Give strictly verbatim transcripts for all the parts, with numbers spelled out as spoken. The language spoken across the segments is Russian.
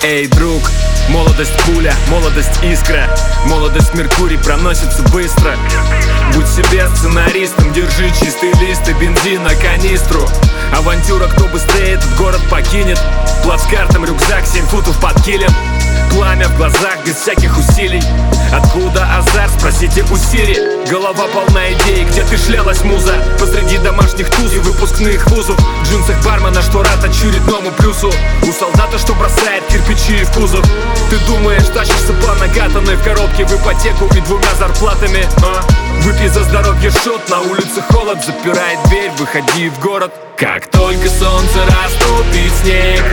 Эй, друг, молодость пуля, молодость искра, молодость Меркурий проносится быстро. Будь себе сценаристом, держи чистый лист и бензин на канистру. Авантюра, кто быстрее этот город покинет. Плацкартом рюкзак, семь футов под килем. Пламя в глазах без всяких усилий. Откуда азарт, спросите у Сири. Голова полна идей, где ты шлялась, муза? Посреди домашних туз и выпускных вузов. В джинсах бармена, что рад очередному плюсу. У солдата, что бросает кирпичи в кузов. Ты думаешь, тащишься по накатанной в коробке в ипотеку и двумя зарплатами, а? Выпей за здоровье шот, на улице холод, запирай дверь, выходи в город. Как только солнце растопит снег,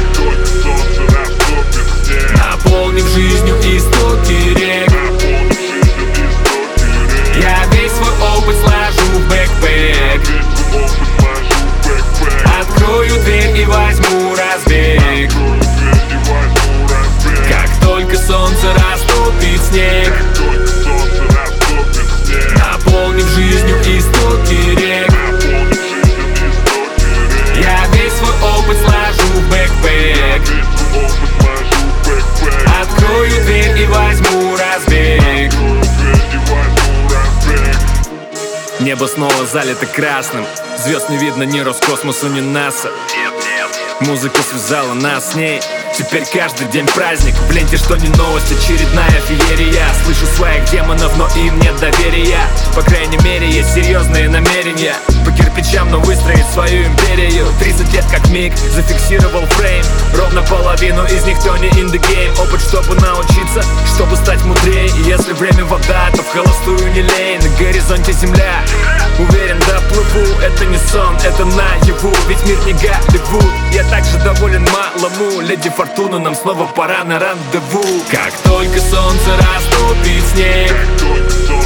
наполнив жизнью истоки рек, я весь свой опыт сложу в бэкпэк. Открою дверь и возьму разбег. Как только солнце растопит снег, наполнив жизнью истоки рек, я весь свой опыт сложу в бэкпэк. Открою дверь и возьму разбег. Небо снова залито красным. Звезд не видно ни Роскосмоса, ни НАСА. Музыка связала нас с ней. Теперь каждый день праздник. В ленте что не новость, очередная феерия. Слышу своих демонов, но им нет доверия. По крайней мере есть серьезные намерения. По кирпичам, но выстроить свою империю. Тридцать лет как миг, зафиксировал фрейм. Ровно половину из них то не in the game. Опыт, чтобы научиться, чтобы стать мудрее. И если время вода, то в холостую не лей. На горизонте земля, уверен, доплыву. Это не сон, это наяву. Ведь мир не Голливуд. Я также доволен малому. Леди Фортуна, нам снова пора на рандеву. Как только солнце растопит снег,